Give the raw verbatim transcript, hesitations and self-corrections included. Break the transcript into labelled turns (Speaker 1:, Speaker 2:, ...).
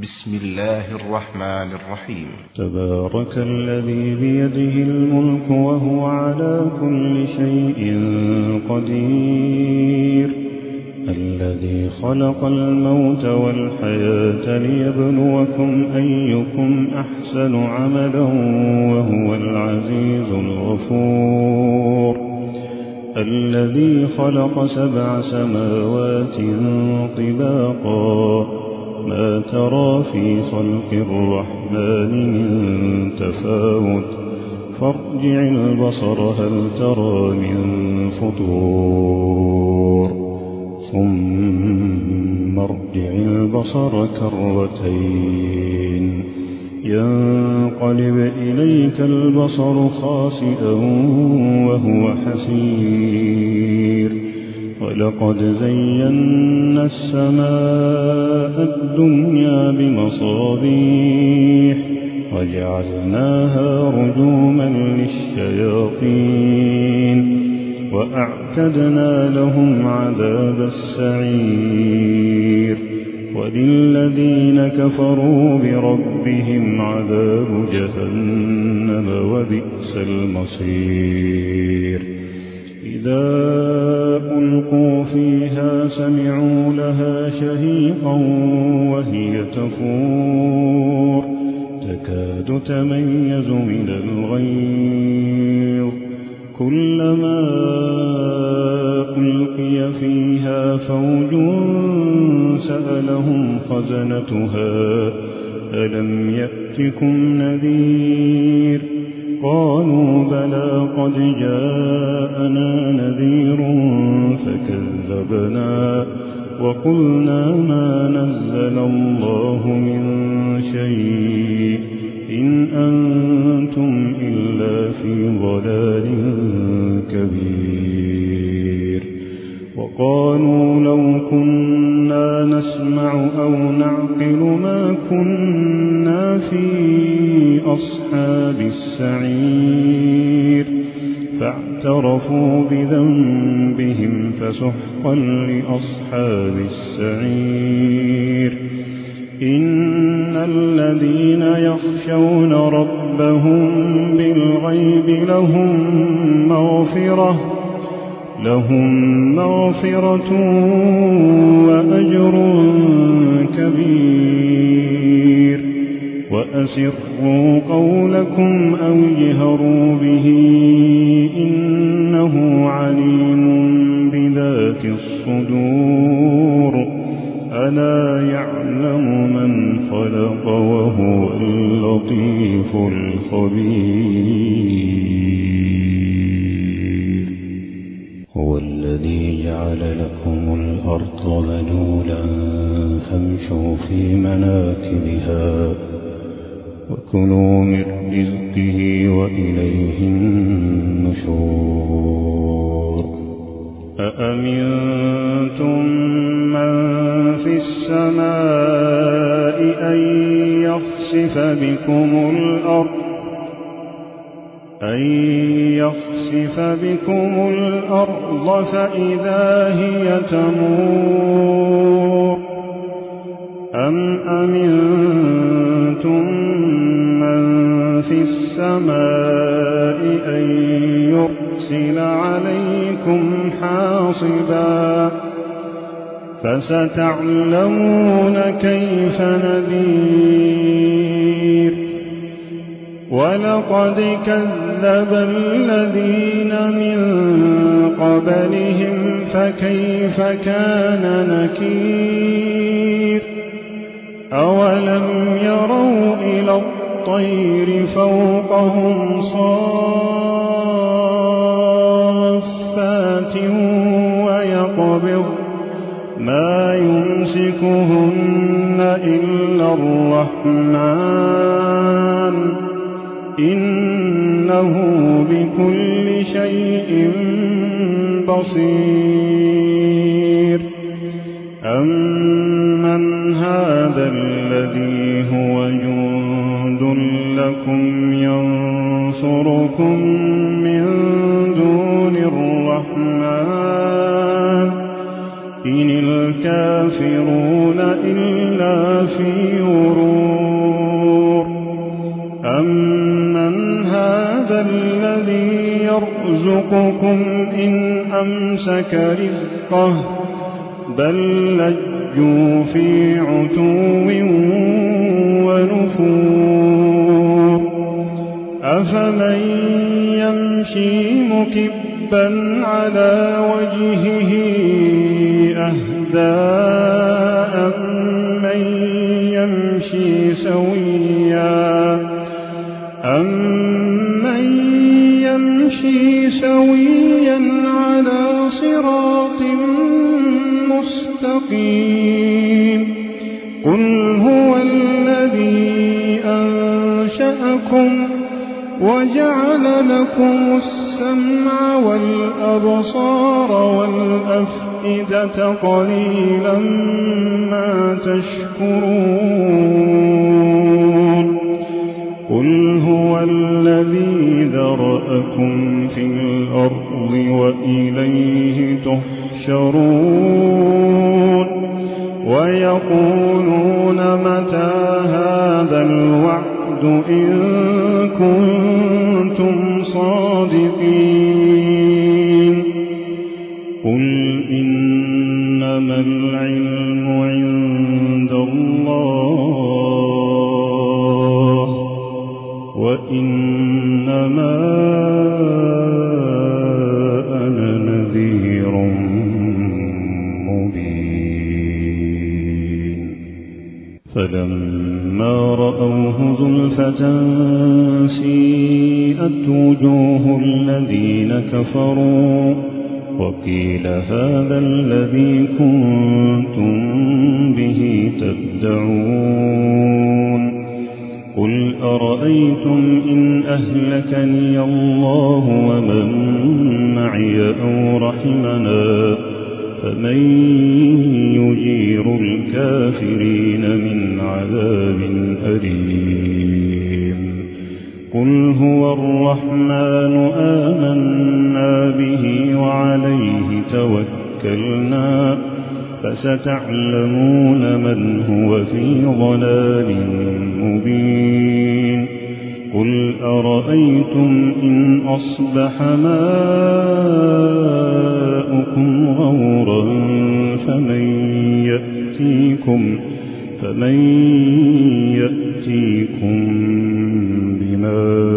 Speaker 1: بسم الله الرحمن الرحيم.
Speaker 2: تبارك الذي بيده الملك وهو على كل شيء قدير، الذي خلق الموت والحياة ليبلوكم أيكم أحسن عملا وهو العزيز الغفور، الذي خلق سبع سماوات طباقا ما ترى في خلق الرحمن من تفاوت فارجع البصر هل ترى من فطور ثم ارجع البصر كرتين ينقلب إليك البصر خاسئا وهو حسير، ولقد زينا السماء الدنيا بمصابيح وجعلناها رجوما للشياطين وأعتدنا لهم عذاب السعير، وللذين كفروا بربهم عذاب جهنم وبئس المصير. إذا ألقوا فيها سمعوا لها شهيقا وهي تفور تكاد تميز من الغيظ، كلما ألقي فيها فوج سألهم خزنتها ألم يأتكم نذير، قالوا بلى قد جاءنا نذير فكذبنا وقلنا ما نزل الله من شيء إن أنتم إلا في ضلال كبير، وقالوا لو كنا نسمع أو نعقل ما كنا في أصحاب السعير، فاعترفوا بذنبهم فسحقا لأصحاب السعير. إن الذين يخشون ربهم بالغيب لهم مغفرة لهم مغفرة وأجر كبير، وأسروا قولكم أو اجهروا به إنه عليم بذات الصدور، ألا يعلم من خلق وهو اللطيف الخبير. هو الذي جعل لكم الأرض ذلولا فامشوا في مناكبها وكلوا من رزقه وإليه النشور. أأمنتم من في السماء أن يخسف بكم الأرض أن يخسف بكم الأرض فإذا هي تمور، أم أمنتم من في السماء أن يرسل عليكم حاصبا فستعلمون كيف نذير. ولقد كذب الذين من قبلهم فكيف كان نكير. أولم يروا إلى الطير فوقهم صافات ويقبض ما يمسكهن إلا الرحمن إنه بكل شيء بصير. أمن هذا الذي هو جند لكم ينصركم من دون الرحمن إن الكافرون إلا في غرور. يرزقكم إن أمسك رزقه بل لجوا في عتو ونفور أفمن يمشي مكبا على وجهه أهدى أمن يمشي سويا أمن يمشي سويا على صراط مستقيم قل هو الذي أنشأكم وجعل لكم السمع والأبصار والأفئدة قليلا ما تشكرون قل هو الذي ذرأكم في الأرض وإليه تحشرون ويقولون متى هذا الوعد إن كنتم صادقين قل إنما العلم عند الله وإنما أنا نذير مبين فلما رأوه زلفة سيئت وجوه الذين كفروا وقيل هذا الذي كنتم به تدعون قل أرأيتم إن أهلكني الله ومن معي أو رحمنا فمن يجير الكافرين من عذاب أليم قل هو الرحمن آمنا به وعليه توكلنا فستعلمون من هو في ضلال مبين قل أرأيتم إن أصبح ماؤكم غورا فمن يأتيكم فمن يأتيكم بماء